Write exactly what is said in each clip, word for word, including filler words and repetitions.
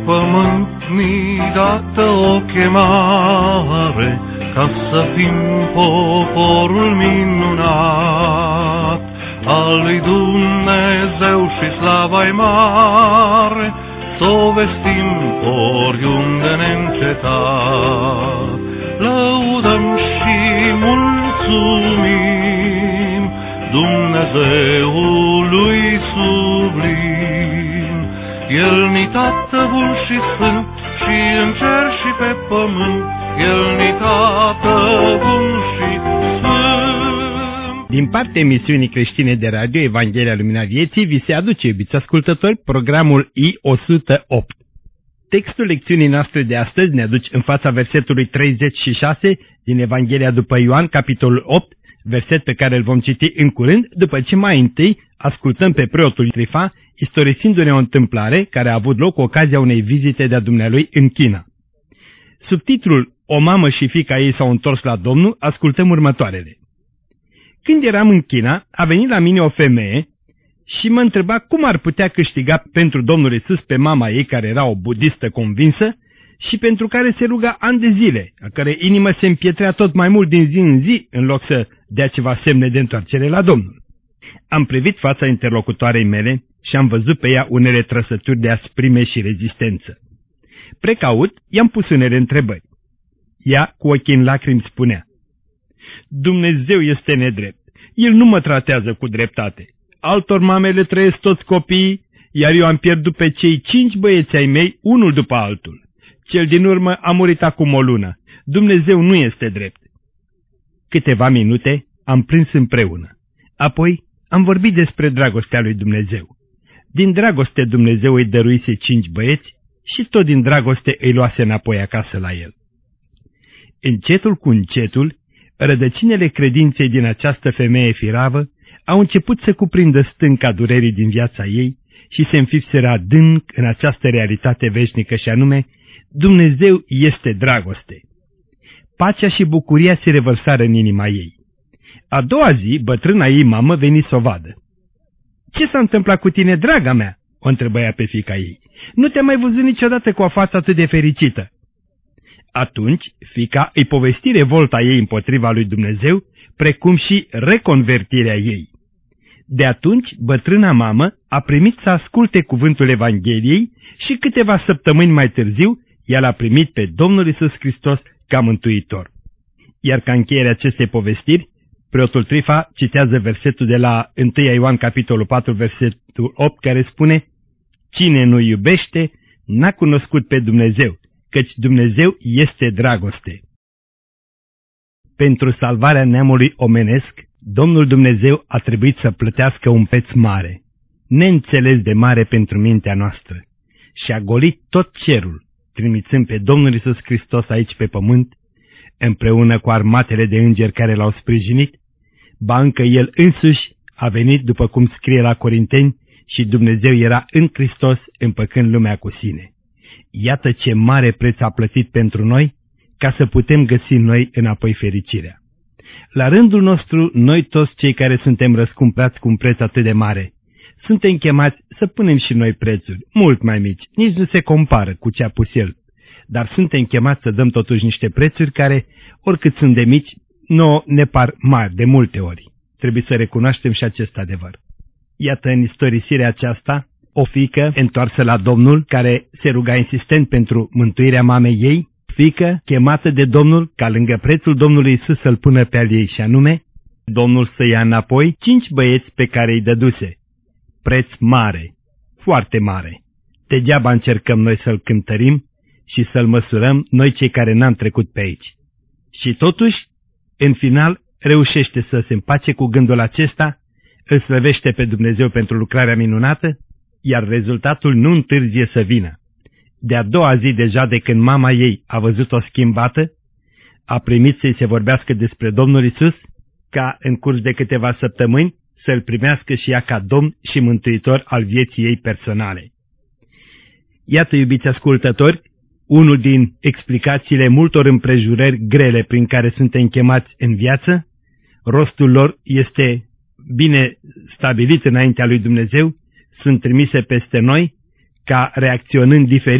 pământ mi-i dată o chemare, ca să fim poporul minunat al lui Dumnezeu și slava-i mare, s-o vestim oriunde neîncetat. Lăudăm și mulțumim Dumnezeului sublim. El ni Tată bun și sfânt, și în cer și pe pământ, El ni Tată bun și sfânt. Din partea emisiunii creștine de radio Evanghelia Lumina Vieții, vi se aduce, iubiți ascultători, programul I o sută opt. Textul lecțiunii noastre de astăzi ne aduce în fața versetului treizeci și șase din Evanghelia după Ioan, capitolul opt, verset pe care îl vom citi în curând, după ce mai întâi ascultăm pe preotul Trifa, istorisindu-ne o întâmplare care a avut loc cu ocazia unei vizite de-a dumnealui în China. Sub titlul O mamă și fiica ei s-au întors la Domnul, ascultăm următoarele. Când eram în China, a venit la mine o femeie și mă întreba cum ar putea câștiga pentru Domnul Iisus pe mama ei, care era o budistă convinsă și pentru care se ruga ani de zile, a care inimă se împietrea tot mai mult din zi în zi, în loc să dea ceva semne de întoarcere la Domnul. Am privit fața interlocutoarei mele și am văzut pe ea unele trăsături de asprime și rezistență. Precaut, i-am pus unele întrebări. Ea, cu ochii în lacrimi, spunea: Dumnezeu este nedrept. El nu mă tratează cu dreptate. Altor mame le trăiesc toți copiii, iar eu am pierdut pe cei cinci băieți ai mei, unul după altul. Cel din urmă a murit acum o lună. Dumnezeu nu este drept. Câteva minute am prins împreună. Apoi am vorbit despre dragostea lui Dumnezeu. Din dragoste Dumnezeu îi dăruise cinci băieți și tot din dragoste îi luase înapoi acasă la el. Încetul cu încetul, rădăcinile credinței din această femeie firavă au început să cuprindă stânca durerii din viața ei și se înfipseră adânc în această realitate veșnică, și anume, Dumnezeu este dragoste. Pacea și bucuria se revărsară în inima ei. A doua zi, bătrâna ei mamă veni să o vadă. Ce s-a întâmplat cu tine, draga mea?" o întrebă ea pe fiica ei. Nu te-am mai văzut niciodată cu o față atât de fericită." Atunci, fiica îi povesti revolta ei împotriva lui Dumnezeu, precum și reconvertirea ei. De atunci, bătrâna mamă a primit să asculte cuvântul Evangheliei și câteva săptămâni mai târziu, ea l-a primit pe Domnul Iisus Hristos ca mântuitor. Iar ca încheiere acestei povestiri, preotul Trifa citează versetul de la întâi Ioan, capitolul patru, versetul opt, care spune: Cine nu iubește, n-a cunoscut pe Dumnezeu, căci Dumnezeu este dragoste. Pentru salvarea neamului omenesc, Domnul Dumnezeu a trebuit să plătească un preț mare, neînțeles de mare pentru mintea noastră, și a golit tot cerul, trimițând pe Domnul Iisus Hristos aici pe pământ, împreună cu armatele de îngeri care l-au sprijinit, ba încă El însuși a venit, după cum scrie la Corinteni, și Dumnezeu era în Hristos împăcând lumea cu sine. Iată ce mare preț a plătit pentru noi, ca să putem găsi noi înapoi fericirea. La rândul nostru, noi toți cei care suntem răscumplați cu un preț atât de mare, suntem chemați să punem și noi prețuri, mult mai mici, nici nu se compară cu ce a pus El, dar suntem chemați să dăm totuși niște prețuri care, oricât sunt de mici, nouă ne par mari de multe ori. Trebuie să recunoaștem și acest adevăr. Iată, în istorisirea aceasta, o fiică întoarsă la Domnul, care se ruga insistent pentru mântuirea mamei ei, fiică chemată de Domnul ca lângă prețul Domnului Iisus să-l pună pe al ei, și anume, Domnul să ia înapoi cinci băieți pe care îi dăduse. Preț mare, foarte mare. Degeaba încercăm noi să-l cântărim și să-l măsurăm noi cei care n-am trecut pe aici. Și totuși, în final, reușește să se împace cu gândul acesta, îl slăvește pe Dumnezeu pentru lucrarea minunată, iar rezultatul nu întârzie să vină. De-a doua zi deja de când mama ei a văzut-o schimbată, a primit să-i se vorbească despre Domnul Iisus, ca în curs de câteva săptămâni să-L primească și ea ca Domn și Mântuitor al vieții ei personale. Iată, iubiți ascultători, unul din explicațiile multor împrejurări grele prin care suntem chemați în viață. Rostul lor este bine stabilit înaintea lui Dumnezeu, sunt trimise peste noi, ca reacționând diferit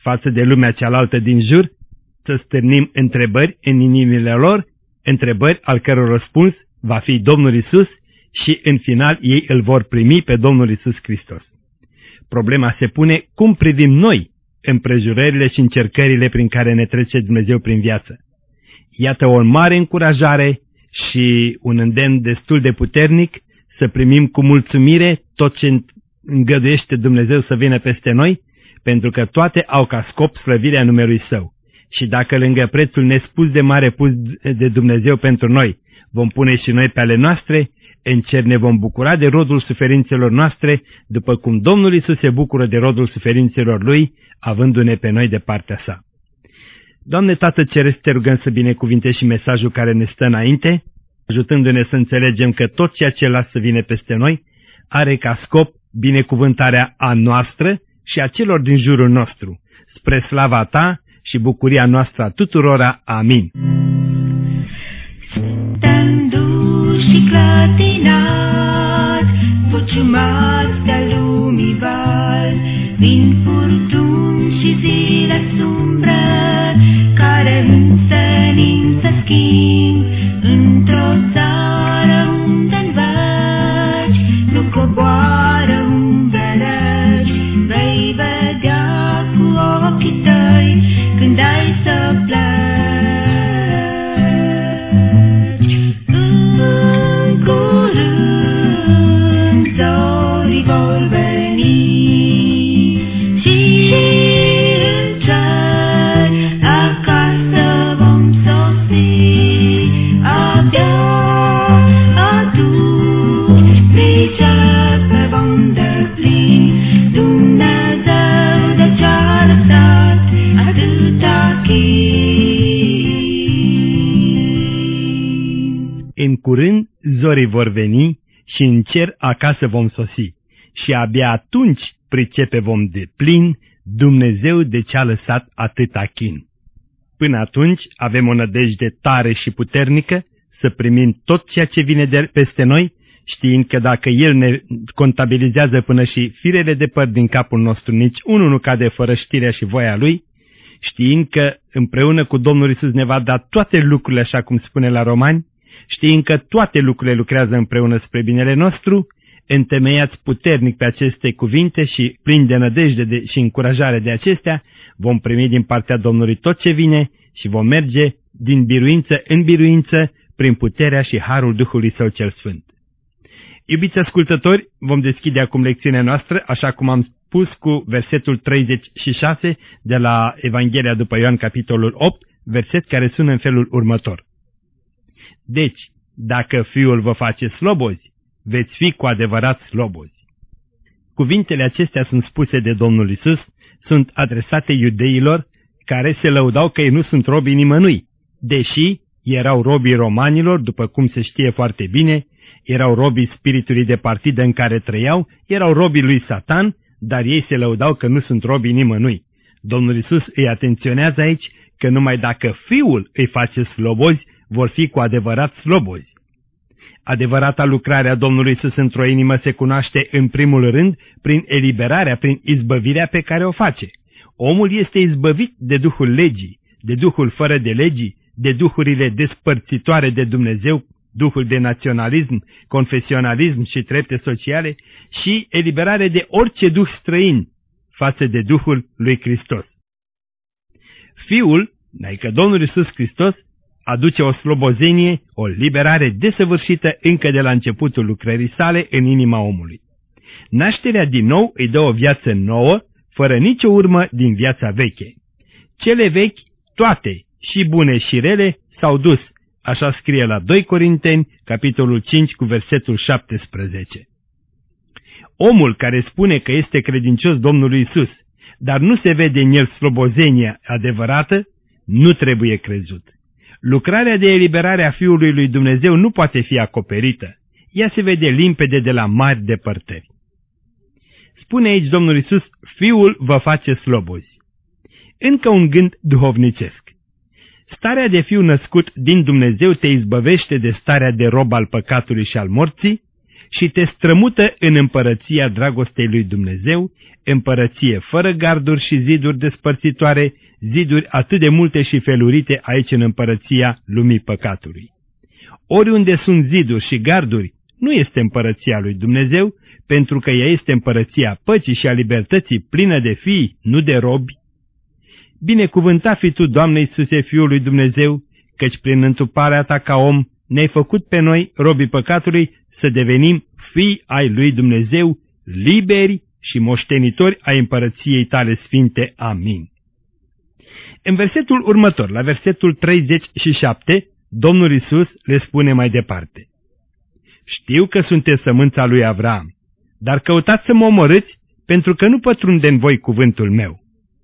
față de lumea cealaltă din jur, să stârnim întrebări în inimile lor, întrebări al căror răspuns va fi Domnul Iisus și în final ei îl vor primi pe Domnul Iisus Hristos. Problema se pune cum privim noi împrejurările și încercările prin care ne trece Dumnezeu prin viață. Iată o mare încurajare și un îndemn destul de puternic să primim cu mulțumire tot ce îngăduiește Dumnezeu să vină peste noi, pentru că toate au ca scop slăvirea numelui Său. Și dacă lângă prețul nespus de mare pus de Dumnezeu pentru noi, vom pune și noi pe ale noastre, în cer ne vom bucura de rodul suferințelor noastre, după cum Domnul Iisus se bucură de rodul suferințelor Lui, avându-ne pe noi de partea Sa. Doamne Tată Ceresc, te rugăm să binecuvintești și mesajul care ne stă înainte, ajutându-ne să înțelegem că tot ceea ce lasă să vină peste noi are ca scop binecuvântarea a noastră și a celor din jurul nostru, spre slava Ta și bucuria noastră a tuturora. Amin. Stându și clătinat, furciumați de-a lumii val, vin furtuni și zile sumbre, care însenin să schimb într-o țară unde-n veci nu coboară un veleci, vei vedea cu ochii tăi când ai să pleci. În curând zorii vor veni și în cer acasă vom sosi. Abia atunci pricepe vom deplin Dumnezeu de ce-a lăsat atâta chin. În curând zorii vor veni și în cer acasă vom sosi. Și abia atunci pricepe vom deplin Dumnezeu de ce-a lăsat atâta chin. Până atunci avem o nădejde tare și puternică să primim tot ceea ce vine de peste noi, știind că dacă El ne contabilizează până și firele de păr din capul nostru, nici unul nu cade fără știrea și voia Lui, știind că împreună cu Domnul Iisus ne va da toate lucrurile, așa cum spune la Romani, știind că toate lucrurile lucrează împreună spre binele nostru, întemeiați puternic pe aceste cuvinte și plini de nădejde de, și încurajare de acestea, vom primi din partea Domnului tot ce vine și vom merge din biruință în biruință prin puterea și harul Duhului Său cel Sfânt. Iubiți ascultători, vom deschide acum lecțiunea noastră, așa cum am spus, cu versetul treizeci și șase de la Evanghelia după Ioan, capitolul opt, verset care sună în felul următor. Deci, dacă Fiul vă face slobozi, veți fi cu adevărat slobozi. Cuvintele acestea sunt spuse de Domnul Iisus, sunt adresate iudeilor care se lăudau că ei nu sunt robii nimănui, deși erau robii romanilor, după cum se știe foarte bine, erau robii spiritului de partidă în care trăiau, erau robii lui Satan, dar ei se lăudau că nu sunt robii nimănui. Domnul Iisus îi atenționează aici că numai dacă Fiul îi face slobozi, vor fi cu adevărat slobozi. Adevărata lucrare a Domnului Iisus într-o inimă se cunoaște în primul rând prin eliberarea, prin izbăvirea pe care o face. Omul este izbăvit de duhul legii, de duhul fără de legii, de duhurile despărțitoare de Dumnezeu, duhul de naționalism, confesionalism și trepte sociale și eliberare de orice duh străin față de Duhul lui Hristos. Fiul, adică Domnul Iisus Hristos, aduce o slobozenie, o liberare desăvârșită încă de la începutul lucrării sale în inima omului. Nașterea din nou îi dă o viață nouă, fără nicio urmă din viața veche. Cele vechi, toate, și bune și rele, s-au dus, așa scrie la doi Corinteni, capitolul cinci, cu versetul șaptesprezece. Omul care spune că este credincios Domnului Iisus, dar nu se vede în el slobozenia adevărată, nu trebuie crezut. Lucrarea de eliberare a Fiului lui Dumnezeu nu poate fi acoperită. Ea se vede limpede de la mari depărtări. Spune aici Domnul Iisus, Fiul vă face slobozi. Încă un gând duhovnicesc. Starea de fiu născut din Dumnezeu te izbăvește de starea de rob al păcatului și al morții și te strămută în împărăția dragostei lui Dumnezeu, împărăție fără garduri și ziduri despărțitoare, ziduri atât de multe și felurite aici în împărăția lumii păcatului. Oriunde sunt ziduri și garduri, nu este împărăția lui Dumnezeu, pentru că ea este împărăția păcii și a libertății plină de fii, nu de robi. Binecuvântat fi tu, Doamne Iisuse, Fiul lui Dumnezeu, căci prin întruparea ta ca om ne-ai făcut pe noi, robii păcatului, să devenim fii ai lui Dumnezeu, liberi și moștenitori ai împărăției tale sfinte. Amin. În versetul următor, la versetul treizeci și șapte, Domnul Iisus le spune mai departe: știu că sunteți sămânța lui Avram, dar căutați să mă omorâți, pentru că nu pătrunde în voi cuvântul meu.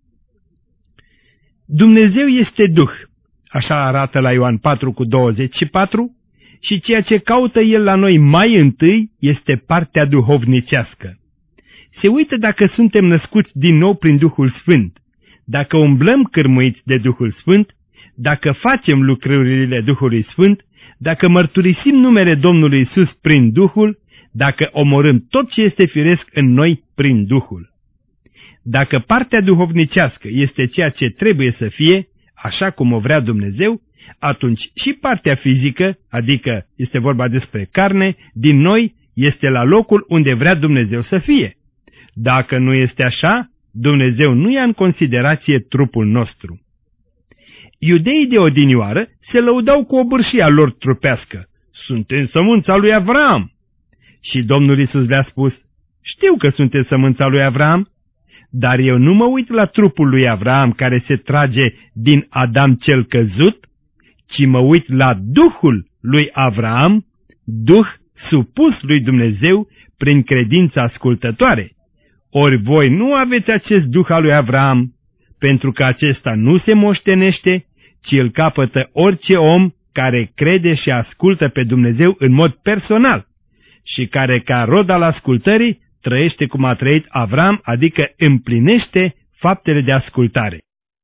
Dumnezeu este Duh, așa arată la Ioan patru cu douăzeci și patru, și ceea ce caută El la noi mai întâi este partea duhovnicească. Se uită dacă suntem născuți din nou prin Duhul Sfânt, dacă umblăm cârmuiți de Duhul Sfânt, dacă facem lucrările Duhului Sfânt, dacă mărturisim numele Domnului Iisus prin Duhul, dacă omorâm tot ce este firesc în noi prin Duhul. Dacă partea duhovnicească este ceea ce trebuie să fie, așa cum o vrea Dumnezeu, atunci și partea fizică, adică este vorba despre carne, din noi este la locul unde vrea Dumnezeu să fie. Dacă nu este așa, Dumnezeu nu ia în considerație trupul nostru. Iudeii de odinioară se lăudau cu obârșia lor trupească: suntem sămânța lui Avram. Și Domnul Iisus le-a spus: știu că sunteți sămânța lui Avram, dar eu nu mă uit la trupul lui Avram care se trage din Adam cel căzut, ci mă uit la Duhul lui Avram, Duh supus lui Dumnezeu prin credința ascultătoare. Ori voi nu aveți acest Duh al lui Avram, pentru că acesta nu se moștenește, ci îl capătă orice om care crede și ascultă pe Dumnezeu în mod personal și care, ca rod al ascultării, trăiește cum a trăit Avram, adică împlinește faptele de ascultare.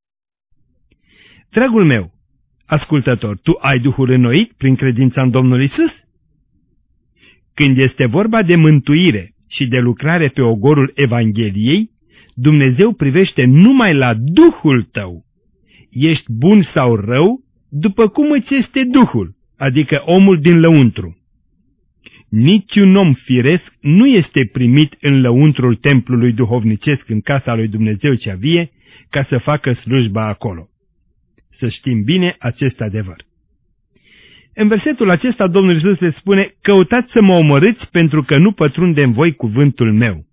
Dragul meu ascultător, tu ai Duhul înnoit prin credința în Domnul Iisus? Când este vorba de mântuire și de lucrare pe ogorul Evangheliei, Dumnezeu privește numai la Duhul tău. Ești bun sau rău, după cum îți este Duhul, adică omul din lăuntru. Niciun om firesc nu este primit în lăuntrul templului duhovnicesc în casa lui Dumnezeu cea vie, ca să facă slujba acolo. Să știm bine acest adevăr. În versetul acesta Domnul Iisus le spune: căutați să mă omorâți, pentru că nu pătrunde în voi cuvântul meu.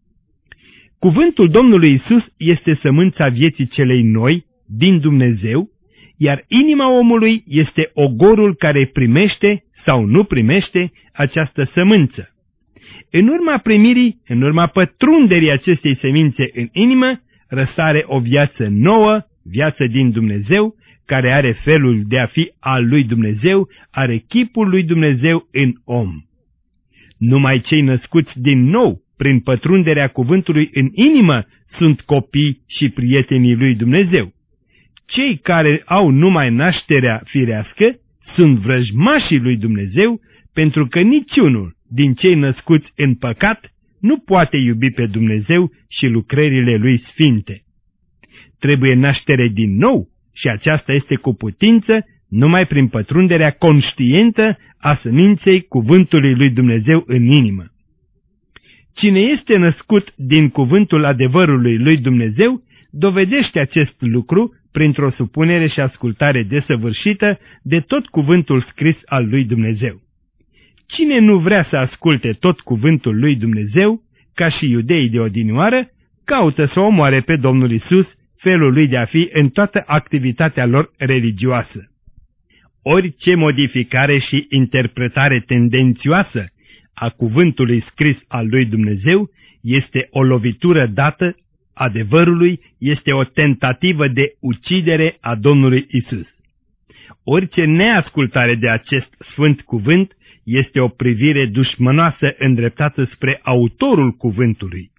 Cuvântul Domnului Iisus este sămânța vieții celei noi din Dumnezeu, iar inima omului este ogorul care primește sau nu primește această sămânță. În urma primirii, în urma pătrunderii acestei semințe în inimă, răsare o viață nouă, viață din Dumnezeu, care are felul de a fi al lui Dumnezeu, are chipul lui Dumnezeu în om. Numai cei născuți din nou, prin pătrunderea cuvântului în inimă, sunt copii și prietenii lui Dumnezeu. Cei care au numai nașterea firească sunt vrăjmașii lui Dumnezeu, pentru că niciunul din cei născuți în păcat nu poate iubi pe Dumnezeu și lucrările lui sfinte. Trebuie naștere din nou și aceasta este cu putință numai prin pătrunderea conștientă a seminței cuvântului lui Dumnezeu în inimă. Cine este născut din cuvântul adevărului lui Dumnezeu dovedește acest lucru printr-o supunere și ascultare desăvârșită de tot cuvântul scris al lui Dumnezeu. Cine nu vrea să asculte tot cuvântul lui Dumnezeu, ca și iudeii de odinioară, caută să omoare pe Domnul Iisus, felul lui de a fi în toată activitatea lor religioasă. Orice modificare și interpretare tendențioasă a cuvântului scris al lui Dumnezeu este o lovitură dată adevărului, este o tentativă de ucidere a Domnului Iisus. Orice neascultare de acest sfânt cuvânt este o privire dușmănoasă îndreptată spre autorul cuvântului.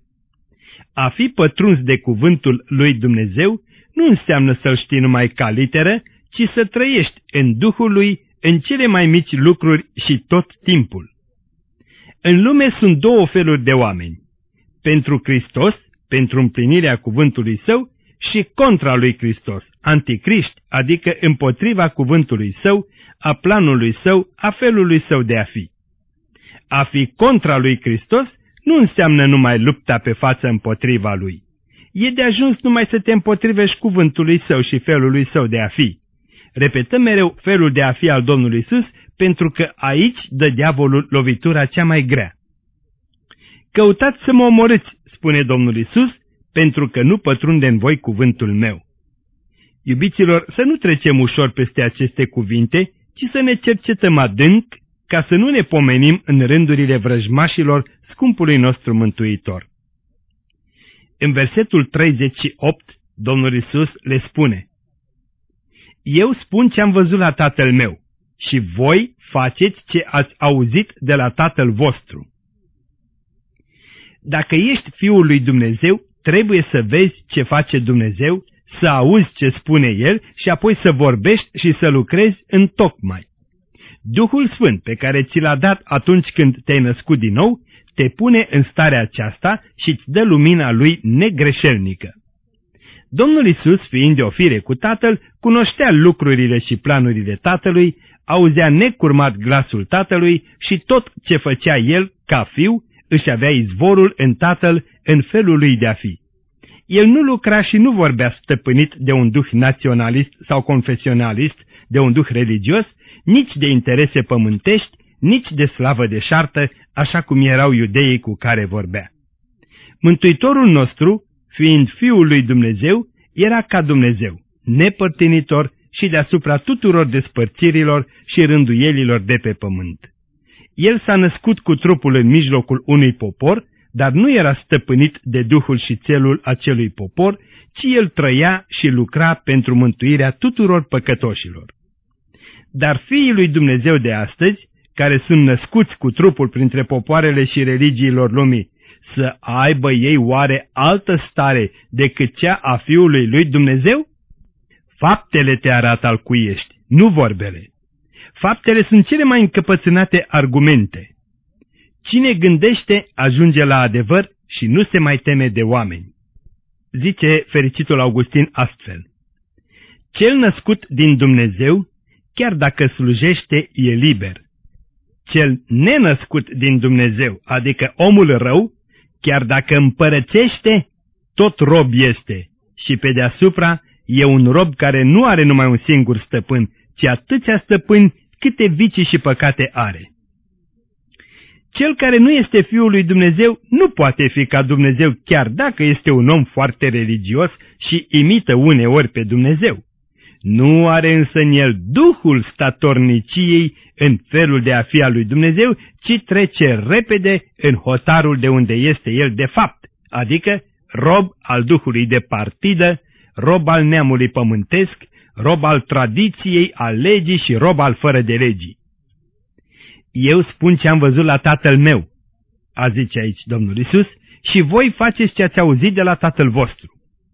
A fi pătruns de cuvântul lui Dumnezeu nu înseamnă să-l știi numai ca literă, ci să trăiești în Duhul lui în cele mai mici lucruri și tot timpul. În lume sunt două feluri de oameni: pentru Hristos, pentru împlinirea cuvântului Său, și contra lui Hristos, anticriști, adică împotriva cuvântului Său, a planului Său, a felului Său de a fi. A fi contra lui Hristos nu înseamnă numai lupta pe față împotriva Lui. E de ajuns numai să te împotrivești cuvântului Său și felului Său de a fi. Repetăm mereu felul de a fi al Domnului Iisus, pentru că aici dă diavolul lovitura cea mai grea. Căutați să mă omorâți, spune Domnul Iisus, pentru că nu pătrunde în voi cuvântul meu. Iubiților, să nu trecem ușor peste aceste cuvinte, ci să ne cercetăm adânc, ca să nu ne pomenim în rândurile vrăjmașilor scumpului nostru Mântuitor. În versetul treizeci și opt, Domnul Iisus le spune: Eu spun ce am văzut la Tatăl meu și voi faceți ce ați auzit de la Tatăl vostru. Dacă ești Fiul lui Dumnezeu, trebuie să vezi ce face Dumnezeu, să auzi ce spune El și apoi să vorbești și să lucrezi întocmai. Duhul Sfânt pe care ți l-a dat atunci când te-ai născut din nou, te pune în starea aceasta și îți dă lumina Lui negreșelnică. Domnul Iisus, fiind de o fire cu Tatăl, cunoștea lucrurile și planurile Tatălui, auzea necurmat glasul Tatălui și tot ce făcea El, ca fiu, își avea izvorul în Tatăl, în felul Lui de a fi. El nu lucra și nu vorbea stăpânit de un duh naționalist sau confesionalist, de un duh religios, nici de interese pământești, nici de slavă deșartă, așa cum erau iudeii cu care vorbea. Mântuitorul nostru, fiind Fiul lui Dumnezeu, era ca Dumnezeu, nepărtinitor și deasupra tuturor despărțirilor și rânduielilor de pe pământ. El s-a născut cu trupul în mijlocul unui popor, dar nu era stăpânit de duhul și țelul acelui popor, ci el trăia și lucra pentru mântuirea tuturor păcătoșilor. Dar fiii lui Dumnezeu de astăzi, care sunt născuți cu trupul printre popoarele și religiilor lumii, să aibă ei oare altă stare decât cea a Fiului lui Dumnezeu? Faptele te arată al cui ești, nu vorbele. Faptele sunt cele mai încăpățânate argumente. Cine gândește ajunge la adevăr și nu se mai teme de oameni. Zice fericitul Augustin astfel: Cel născut din Dumnezeu, chiar dacă slujește, e liber. Cel nenăscut din Dumnezeu, adică omul rău, chiar dacă împărățește, tot rob este și pe deasupra e un rob care nu are numai un singur stăpân, ci atâția stăpâni câte vicii și păcate are. Cel care nu este Fiul lui Dumnezeu nu poate fi ca Dumnezeu, chiar dacă este un om foarte religios și imită uneori pe Dumnezeu. Nu are însă în el duhul statorniciei în felul de a fi al lui Dumnezeu, ci trece repede în hotarul de unde este el de fapt, adică rob al duhului de partidă, rob al neamului pământesc, rob al tradiției, al legii și rob al fără de legii. Eu spun ce am văzut la Tatăl meu, a zice aici Domnul Iisus, și voi faceți ce ați auzit de la Tatăl vostru.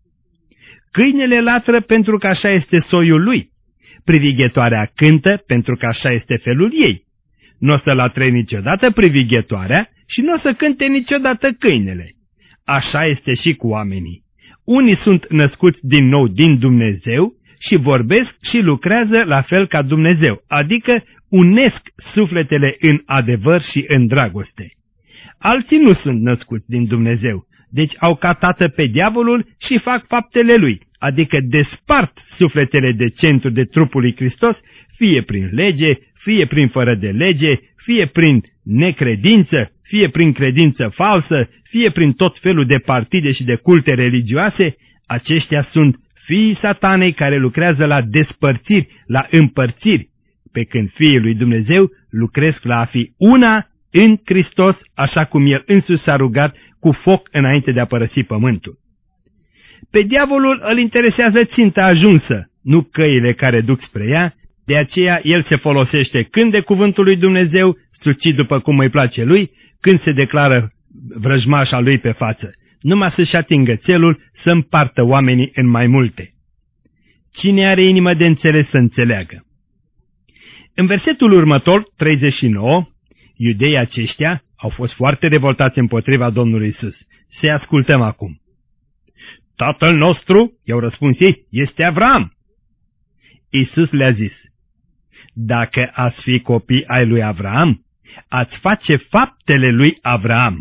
Câinele latră pentru că așa este soiul lui, privighetoarea cântă pentru că așa este felul ei. Nu o să latre niciodată privighetoarea și nu o să cânte niciodată câinele. Așa este și cu oamenii. Unii sunt născuți din nou din Dumnezeu și vorbesc și lucrează la fel ca Dumnezeu, adică unesc sufletele în adevăr și în dragoste. Alții nu sunt născuți din Dumnezeu, deci au ca tată pe diavolul și fac faptele lui, adică despart sufletele de centru de trupul lui Hristos, fie prin lege, fie prin fără de lege, fie prin necredință, fie prin credință falsă, fie prin tot felul de partide și de culte religioase. Aceștia sunt fiii Satanei care lucrează la despărțiri, la împărțiri, pe când fiii lui Dumnezeu lucresc la a fi una în Hristos, așa cum El însuși s-a rugat cu foc înainte de a părăsi pământul. Pe diavolul îl interesează ținta ajunsă, nu căile care duc spre ea, de aceea el se folosește când de cuvântul lui Dumnezeu, sucit după cum îi place lui, când se declară vrăjmașa lui pe față, numai să-și atingă țelul, să împartă oamenii în mai multe. Cine are inimă de înțeles să înțeleagă. În versetul următor, treizeci și nouă, Iudeii aceștia au fost foarte revoltați împotriva Domnului Isus. Să-i ascultăm acum. Tatăl nostru, i-au răspuns ei, este Avram. Isus le-a zis, dacă ați fi copii ai lui Avram, ați face faptele lui Avram.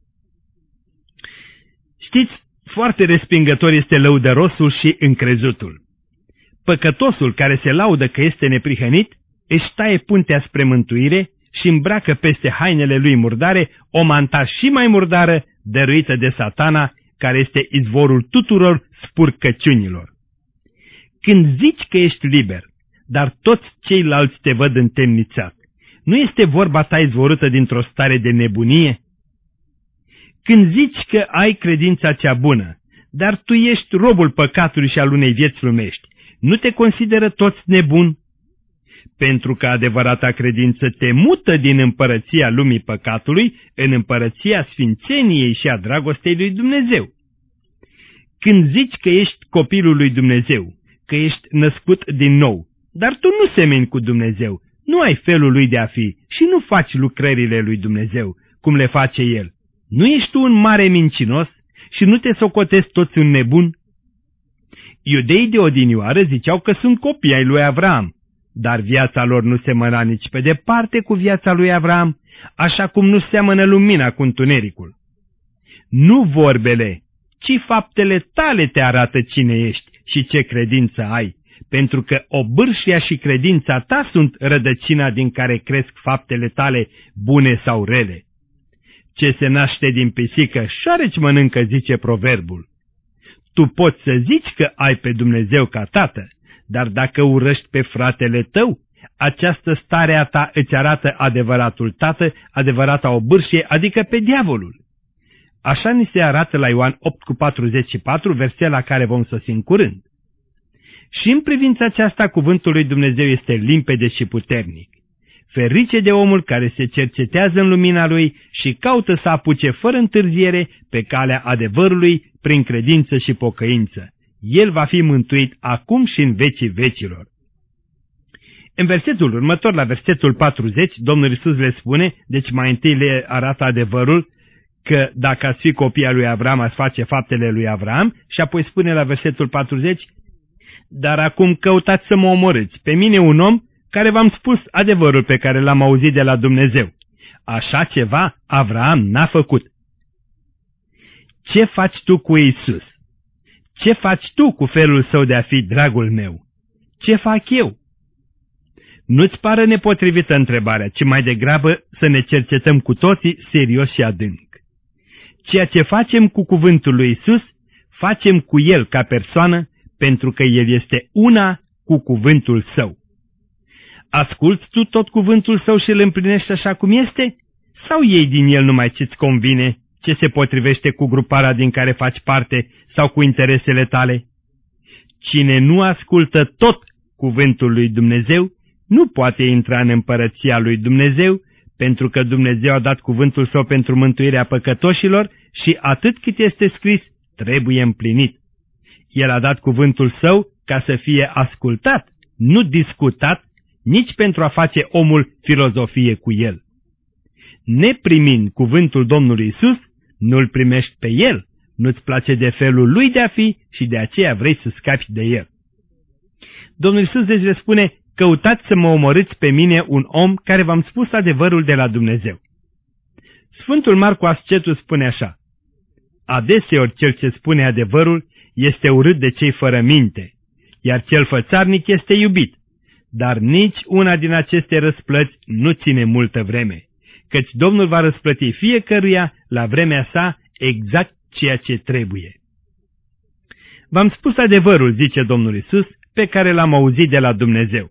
Știți, foarte respingător este lăudărosul și încrezutul. Păcătosul care se laudă că este neprihănit își taie puntea spre mântuire și îmbracă peste hainele lui murdare o manta și mai murdară dăruită de Satana, care este izvorul tuturor spurcăciunilor. Când zici că ești liber, dar toți ceilalți te văd întemnițat, nu este vorba ta izvorâtă dintr-o stare de nebunie? Când zici că ai credința cea bună, dar tu ești robul păcatului și al unei vieți lumești, nu te consideră toți nebuni? Pentru că adevărata credință te mută din împărăția lumii păcatului în împărăția sfințeniei și a dragostei lui Dumnezeu. Când zici că ești copilul lui Dumnezeu, că ești născut din nou, dar tu nu semeni cu Dumnezeu, nu ai felul lui de a fi și nu faci lucrările lui Dumnezeu, cum le face El, nu ești tu un mare mincinos și nu te socotezi toți un nebun? Iudeii de odinioară ziceau că sunt copii ai lui Avram, dar viața lor nu semăna nici pe departe cu viața lui Avram, așa cum nu seamănă lumina cu întunericul. Nu vorbele, ci faptele tale te arată cine ești și ce credință ai, pentru că obârșia și credința ta sunt rădăcina din care cresc faptele tale, bune sau rele. Ce se naște din pisică, șoareci mănâncă, zice proverbul. Tu poți să zici că ai pe Dumnezeu ca tată, dar dacă urăști pe fratele tău, această stare a ta îți arată adevăratul tată, adevărata obârșie, adică pe diavolul. Așa ni se arată la Ioan opt cu patruzeci și patru, verset la care vom sosi în curând. Și în privința aceasta cuvântul lui Dumnezeu este limpede și puternic. Ferice de omul care se cercetează în lumina lui și caută să apuce fără întârziere pe calea adevărului prin credință și pocăință. El va fi mântuit acum și în vecii vecilor. În versetul următor, la versetul patruzeci, Domnul Iisus le spune, deci mai întâi le arată adevărul, că dacă ați fi copii al lui Avram, ați face faptele lui Avram, și apoi spune la versetul patruzeci, dar acum căutați să mă omorâți, pe mine un om care v-am spus adevărul pe care l-am auzit de la Dumnezeu. Așa ceva Avram n-a făcut. Ce faci tu cu Iisus? Ce faci tu cu felul său de a fi, dragul meu? Ce fac eu? Nu-ți pară nepotrivită întrebarea, ci mai degrabă să ne cercetăm cu toții serios și adânc. Ceea ce facem cu cuvântul lui Iisus, facem cu El ca persoană, pentru că El este una cu cuvântul Său. Asculți tu tot cuvântul Său și îl împlinești așa cum este? Sau iei din el numai ce-ți convine, ce se potrivește cu gruparea din care faci parte sau cu interesele tale? Cine nu ascultă tot cuvântul lui Dumnezeu, nu poate intra în împărăția lui Dumnezeu, pentru că Dumnezeu a dat cuvântul Său pentru mântuirea păcătoșilor și atât cât este scris, trebuie împlinit. El a dat cuvântul Său ca să fie ascultat, nu discutat, nici pentru a face omul filozofie cu el. Neprimind cuvântul Domnului Iisus, nu-L primești pe El, nu-ți place de felul Lui de a fi și de aceea vrei să scapi de El. Domnul Iisus deci le spune, căutați să mă omorâți pe mine, un om care v-am spus adevărul de la Dumnezeu. Sfântul Marcu Ascetul spune așa, adeseori cel ce spune adevărul este urât de cei fără minte, iar cel fățarnic este iubit, dar nici una din aceste răsplăți nu ține multă vreme, căci Domnul va răsplăti fiecăruia la vremea sa exact ceea ce trebuie. V-am spus adevărul, zice Domnul Iisus, pe care l-am auzit de la Dumnezeu.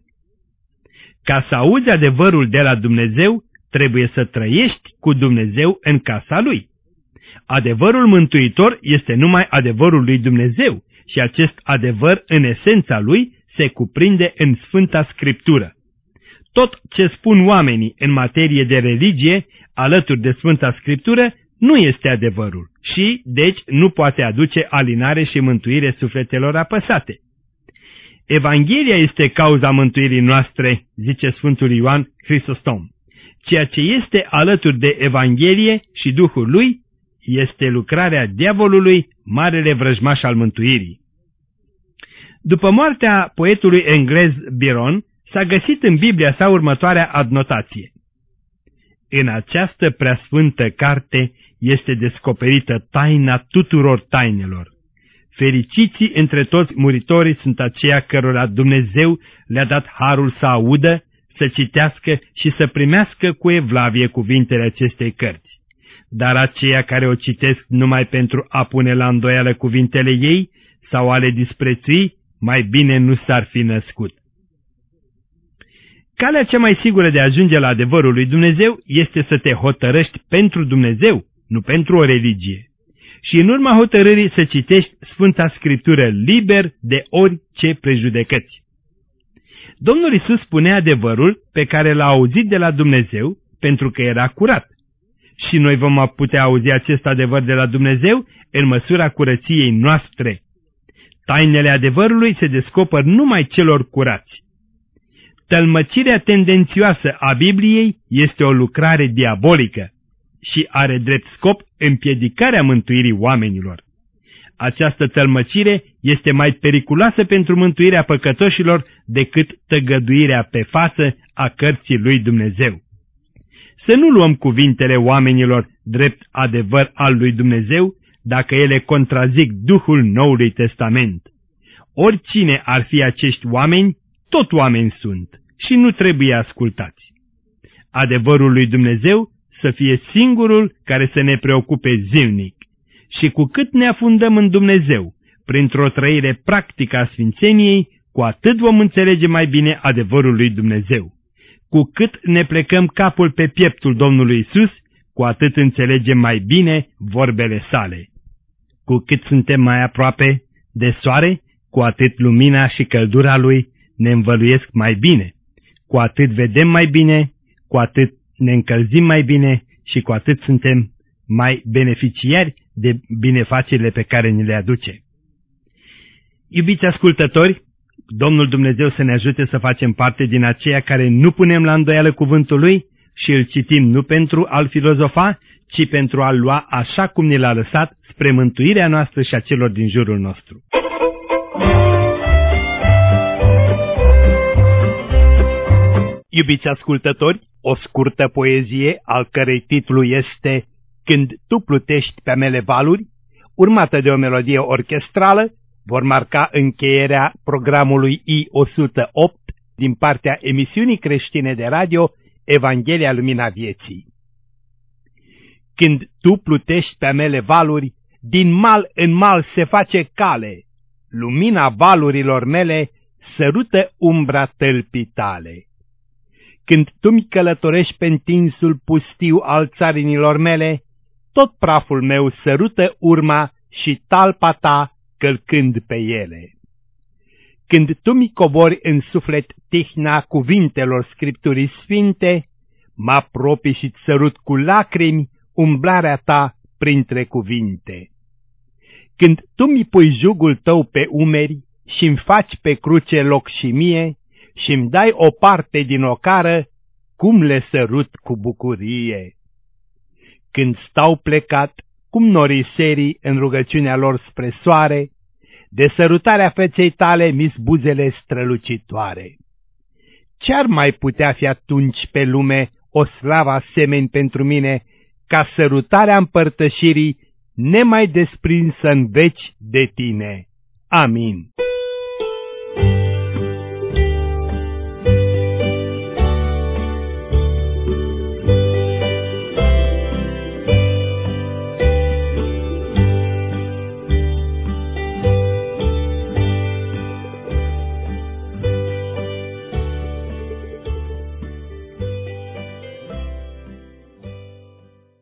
Ca să auzi adevărul de la Dumnezeu, trebuie să trăiești cu Dumnezeu în casa Lui. Adevărul mântuitor este numai adevărul lui Dumnezeu și acest adevăr în esența lui se cuprinde în Sfânta Scriptură. Tot ce spun oamenii în materie de religie, alături de Sfânta Scriptură, nu este adevărul și, deci, nu poate aduce alinare și mântuire sufletelor apăsate. Evanghelia este cauza mântuirii noastre, zice Sfântul Ioan Hristostom. ceea ce este alături de Evanghelie și Duhul lui este lucrarea diavolului, marele vrăjmaș al mântuirii. După moartea poetului englez Byron, s-a găsit în Biblia sa următoarea adnotație: în această preasfântă carte este descoperită taina tuturor tainelor. Fericiții între toți muritorii sunt aceia cărora Dumnezeu le-a dat harul să audă, să citească și să primească cu evlavie cuvintele acestei cărți. Dar aceia care o citesc numai pentru a pune la îndoială cuvintele ei sau a le disprețui, mai bine nu s-ar fi născut. Calea cea mai sigură de a ajunge la adevărul lui Dumnezeu este să te hotărăști pentru Dumnezeu, nu pentru o religie. Și în urma hotărârii să citești Sfânta Scriptură liber de orice prejudecăți. Domnul Iisus spune adevărul pe care l-a auzit de la Dumnezeu pentru că era curat. Și noi vom putea auzi acest adevăr de la Dumnezeu în măsura curăției noastre. Tainele adevărului se descoperă numai celor curați. Tălmăcirea tendențioasă a Bibliei este o lucrare diabolică și are drept scop împiedicarea mântuirii oamenilor. Această tălmăcire este mai periculoasă pentru mântuirea păcătoșilor decât tăgăduirea pe față a cărții lui Dumnezeu. Să nu luăm cuvintele oamenilor drept adevăr al lui Dumnezeu dacă ele contrazic Duhul Noului Testament. Oricine ar fi acești oameni, tot oameni sunt și nu trebuie ascultați. Adevărul lui Dumnezeu să fie singurul care să ne preocupe zilnic. Și cu cât ne afundăm în Dumnezeu, printr-o trăire practică a sfințeniei, cu atât vom înțelege mai bine adevărul lui Dumnezeu. Cu cât ne plecăm capul pe pieptul Domnului Isus, cu atât înțelegem mai bine vorbele sale. Cu cât suntem mai aproape de soare, cu atât lumina și căldura lui ne învăluiesc mai bine. Cu atât vedem mai bine, cu atât ne încălzim mai bine și cu atât suntem mai beneficiari de binefacerile pe care ni le aduce. Iubiți ascultători, Domnul Dumnezeu să ne ajute să facem parte din aceia care nu punem la îndoială cuvântul Lui și îl citim nu pentru a-l filozofa, ci pentru a-l lua așa cum ni l-a lăsat spre mântuirea noastră și a celor din jurul nostru. Iubiți ascultători, o scurtă poezie al cărei titlu este Când tu plutești pe mele valuri, urmată de o melodie orchestrală, vor marca încheierea programului I o sută opt din partea emisiunii creștine de radio Evanghelia Lumina Vieții. Când tu plutești pe mele valuri, din mal în mal se face cale, lumina valurilor mele sărută umbra tălpii tale. Când tu mi călătorești pe întinsul pustiu al țarinilor mele, tot praful meu sărută urma și talpa ta călcând pe ele. Când tu mi cobori în suflet tihna cuvintelor Scripturii Sfinte, mă apropii și-ți sărut cu lacrimi umblarea ta printre cuvinte. Când tu mi pui jugul tău pe umeri și-mi faci pe cruce loc și mie și-mi dai o parte din ocară, cum le sărut cu bucurie. Când stau plecat, cum norii serii în rugăciunea lor spre soare, de sărutarea feței tale mi-s buzele strălucitoare. Ce-ar mai putea fi atunci pe lume o slavă asemeni pentru mine, ca sărutarea împărtășirii nemai desprinsă în veci de tine? Amin.